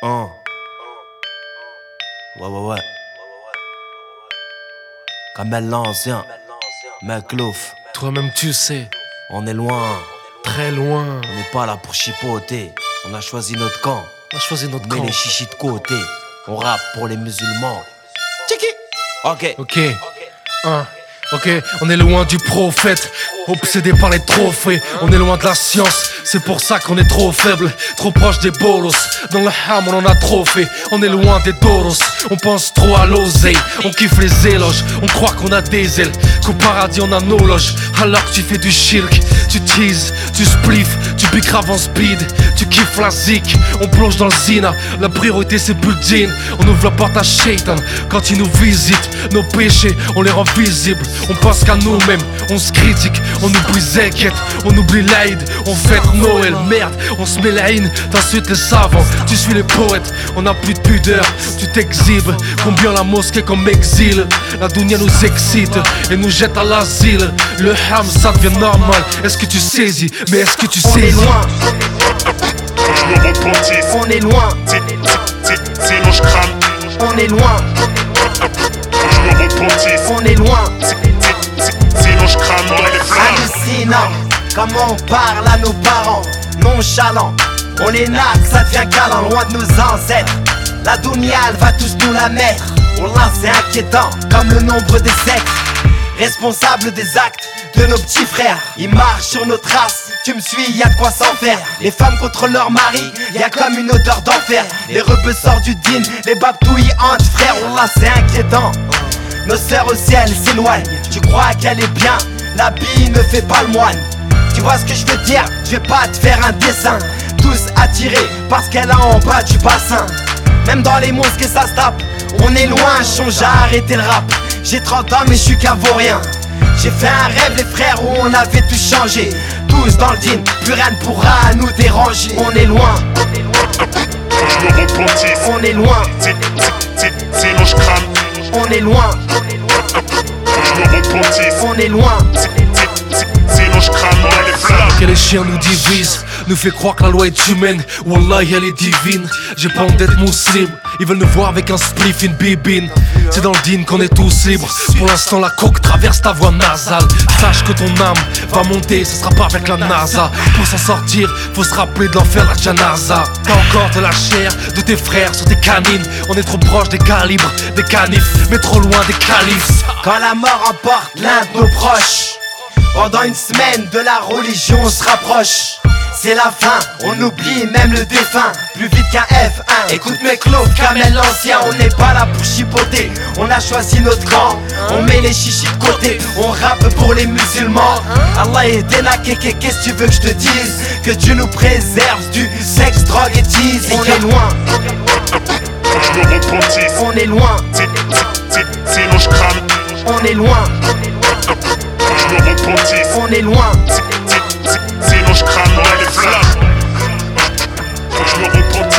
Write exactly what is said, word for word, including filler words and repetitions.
Hein. Ouais, ouais, ouais. Kamel l'ancien. Meklouf. Toi-même tu sais, On est loin. très loin. On n'est pas là pour chipoter. On a choisi notre camp. On a choisi notre On met camp. les chichis de côté. On rappe pour les musulmans. Tchiki. Ok. Ok, hein. Ok, on est loin du prophète, obsédé par les trophées. On est loin de la science, c'est pour ça qu'on est trop faible. Trop proche des bolos, dans le ham on en a trop fait. On est loin des doros, on pense trop à l'oseille. On kiffe les éloges, on croit qu'on a des ailes, qu'au paradis on a nos loges. Alors que tu fais du shirk, tu teases, tu spliff, tu piques en speed. Tu kiffes la zik, on plonge dans le zina. La priorité c'est plus le jean. On ouvre la porte à Shaitan quand il nous visite. Nos péchés, on les rend visibles. On pense qu'à nous-mêmes, on se critique. On oublie Zeket, on oublie l'Aïd. On fête Noël, merde, on se met la haine. T'insultes les savants, tu suis les poètes. On n'a plus de pudeur, tu t'exhibes. Combien la mosquée comme exil. La dunya nous excite et nous jette à l'asile. Le ham ça devient normal. Est-ce que tu saisis, mais est-ce que tu On est saisis? loin, Je me repentis, on est loin, sinon je crame. on est loin, Je me repentis, on est loin. sinon je crame dans les flammes. Hallucinant, comment on parle à nos parents, nonchalant. On est nac, ça devient galant, loin de nos ancêtres. La dunya, elle va tous nous la mettre. Wallah, c'est inquiétant, comme le nombre des sectes. Responsable des actes de nos petits frères. Ils marchent sur nos traces, tu me suis, y'a de quoi s'en faire. Les femmes contre leur mari, y'a comme une odeur d'enfer. Les rebeux sortent du din, les babtouilles hantent, frère. Wallah, c'est inquiétant. Nos sœurs au ciel s'éloignent. Tu crois qu'elle est bien, la bille ne fait pas le moine. Tu vois ce que je veux dire, je vais pas te faire un dessin. Tous attirés parce qu'elle a en bas du bassin. Même dans les mosquées ça se tape. On est loin, je songe à arrêter le rap. J'ai trente ans mais je suis qu'un vaurien. J'ai fait un rêve les frères où on avait tout changé. Tous dans le din, plus rien ne pourra nous déranger. On est loin, Je me repentis, on est loin, sinon je crame. on est loin, Je me repentis, on est loin. sinon je crame dans les flammes. Que les chiens nous divisent, nous fait croire que la loi est humaine. Wallah, elle est divine. J'ai pas honte d'être musulman. Ils veulent nous voir avec un spliff, une bibine. C'est dans le din qu'on est tous libres. Pour l'instant, la coque traverse ta voie nasale. Sache que ton âme va monter, ce sera pas avec la NASA. Pour s'en sortir, faut se rappeler de l'enfer, la janaza. T'as encore de la chair de tes frères sur tes canines. On est trop proche des calibres, des canifs, mais trop loin des califs. Quand la mort emporte l'un de nos proches, pendant une semaine de la religion on se rapproche. C'est la fin, on oublie même le défunt, plus vite qu'un F un. Écoute mes clos, Kamel l'ancien, on n'est pas là pour chipoter. On a choisi notre camp, on met les chichis de côté. On rappe pour les musulmans. Allah est dénaqué, qu'est-ce que tu veux que je te dise? Que Dieu nous préserve du sexe, drogue et tease. On est loin, Je me repentis, on est loin, sinon je crame. on est loin, Je me repentis, on est loin. sinon je crame dans les flammes. Je me repentis.